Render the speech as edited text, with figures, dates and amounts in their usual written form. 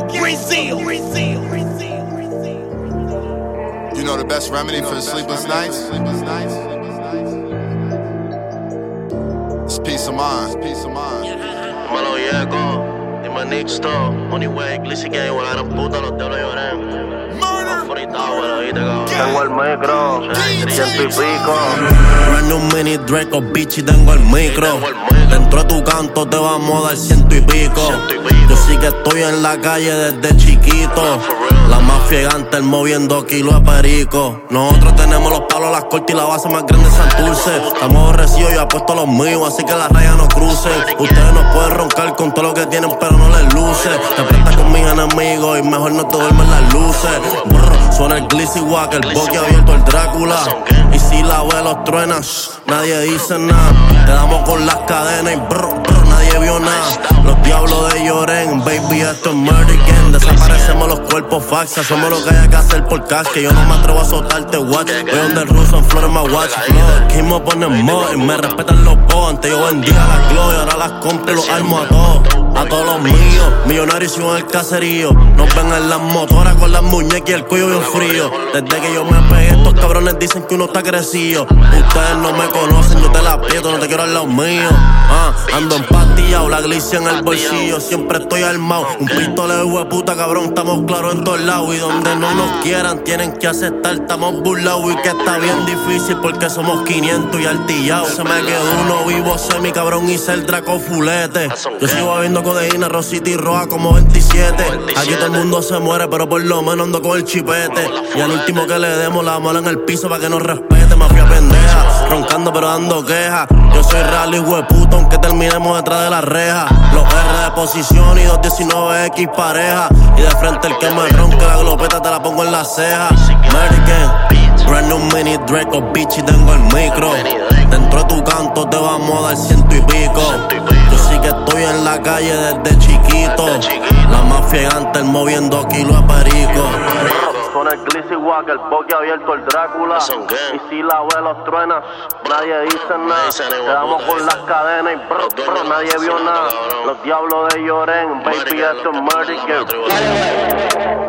Brazil. You know the best remedy for the sleepless nights? It's peace of mind. Dímelo, Diego. Dime Nixto. Money-Way, Glizzy Gang, la puta, los diablos lloren. Tengo el micro, ciento y pico. Brand new mini Draco, bitch, y tengo el micro. Dentro de tu canto te vamos a dar ciento y pico. Yo sí que estoy en la calle desde chiquito. La más fiegante, moviendo kilos de perico. Nosotros tenemos los palos, las cortas y la base más grande de Santurce. Estamos aborrecidos, yo apuesto a los míos, así que las rayas no crucen. Ustedes nos pueden roncar con todo lo que tienen, pero no les luce. Te prestas con mis enemigos y mejor no te duermen las luces. Brr, suena el Glizzy Wack, el boque abierto, el Drácula. Y si la ve los truena, nadie dice nada. Te damos con las cadenas y brr, nadie vio nada. Los diablos de Lloren, baby, esto es murder again. Desaparecemos los cuerpos fax, hacemos lo que haya que hacer por cash. Que yo no me atrevo a soltarte, watch. Voy donde el ruso en flores más watch. Flow, que me ponen mod y me respetan los boss. Antes yo vendía las gloria, ahora las compro y los armo a todos. A todos los míos, millonarios y en el caserío. Nos ven en las motoras con las muñecas y el cuello bien frío. Desde que yo me pegué, estos cabrones dicen que uno está crecido. Ustedes no me conocen, yo te la aprieto, no te quiero al lado mío. Ando empastillado, la Glizzy en el bolsillo, siempre estoy armado. Un pistolero hueputa, cabrón, estamos claros en todos lados. Y donde no nos quieran, tienen que aceptar, estamos burlados. Y que está bien difícil porque somos 500 y artillados. Se me quedó uno vivo, semi cabrón, hice el Draco fulete. Yo sigo bebiendo codeína, Rosita y roja como 27. Aquí todo el mundo se muere, pero por lo menos ando con el chipete. Y al último que le demos la mala en el piso para que nos respete. Mafia pendeja, roncando pero dando quejas. Yo soy real y hueputo, aunque terminemos detrás de la reja. Los R de posición y 219X pareja. Y de frente el que me ronque la glopeta te la pongo en la ceja. American, brand new mini Draco, bitch, y tengo el micro. Dentro de tu canto te vamos a dar ciento y pico. Yo sí que estoy en la calle desde chiquito. La más fiegante, moviendo kilos de perico. Con el Glizzy Wack, el boque abierto, el Drácula. Y si la ve los truena, nadie dice nada. Quedamos con las cadenas y brr, nadie vio nada. Los diablos de Lloren, baby, esto es murder.